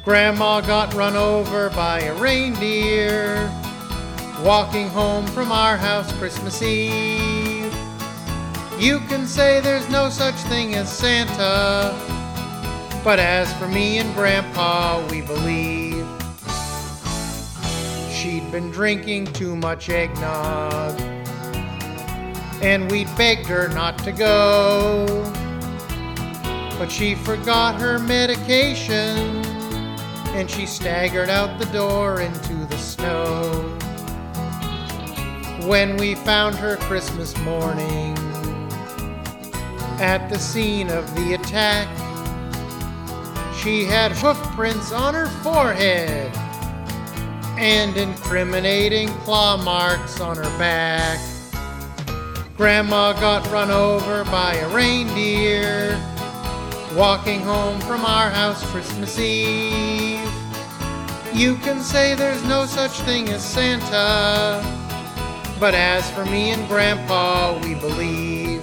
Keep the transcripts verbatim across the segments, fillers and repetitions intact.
Grandma got run over by a reindeer walking home from our house Christmas Eve. You can say there's no such thing as Santa, but as for me and Grandpa, we believe. She'd been drinking too much eggnog, and we'd begged her not to go, but she forgot her medication, and she staggered out the door into the snow. When we found her Christmas morning at the scene of the attack, she had hoof prints on her forehead and incriminating claw marks on her back. Grandma got run over by a reindeer walking home from our house Christmas Eve. You can say there's no such thing as Santa, but as for me and Grandpa, we believe.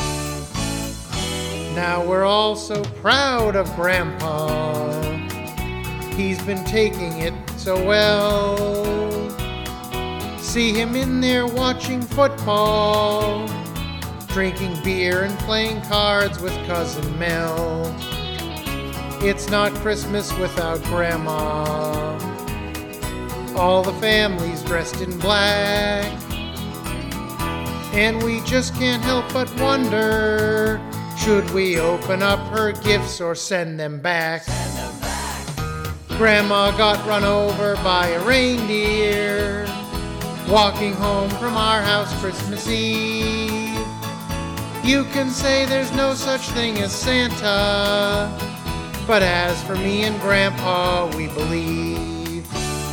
Now we're all so proud of Grandpa. He's been taking it so well. See him in there watching football, drinking beer and playing cards with Cousin Mel. It's not Christmas without Grandma. All the family's dressed in black, and we just can't help but wonder, should we open up her gifts or send them back? Send them back. Grandma got run over by a reindeer walking home from our house Christmas Eve. You can say there's no such thing as Santa, but as for me and Grandpa, we believe.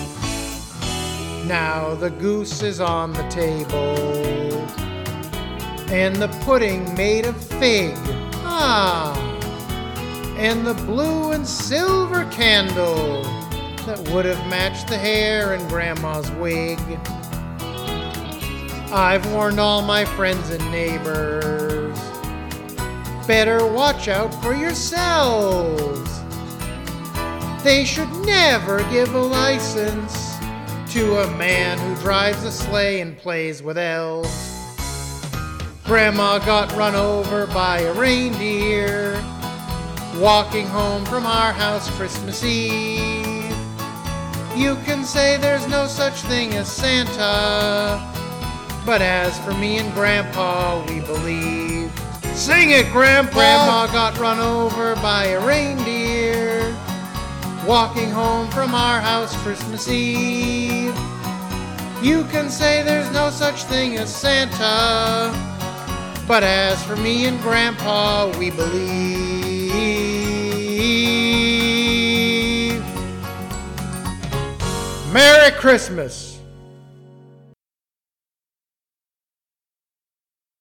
Now the goose is on the table, and the pudding made of fig, ah, and the blue and silver candle that would have matched the hair in Grandma's wig. I've warned all my friends and neighbors, better watch out for yourselves. They should never give a license to a man who drives a sleigh and plays with elves. Grandma got run over by a reindeer walking home from our house Christmas Eve. You can say there's no such thing as Santa, but as for me and Grandpa, we believe. Sing it, Grandpa! Grandma got run over by a reindeer walking home from our house Christmas Eve. You can say there's no such thing as Santa, but as for me and Grandpa, we believe. Merry Christmas!